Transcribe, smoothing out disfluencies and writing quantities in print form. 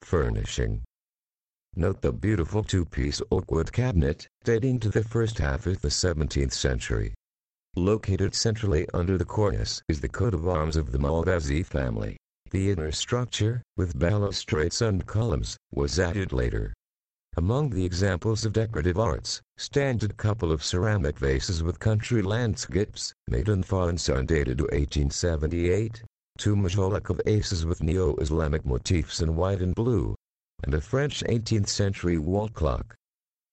Furnishing. Note the beautiful two-piece oakwood cabinet, dating to the first half of the 17th century. Located centrally under the cornice is the coat of arms of the Malvasia family. The inner structure, with balustrades and columns, was added later. Among the examples of decorative arts, stand a couple of ceramic vases with country landscapes, made in father and son dated to 1878, two majolica vases with neo-Islamic motifs in white and blue, and a French 18th century wall clock.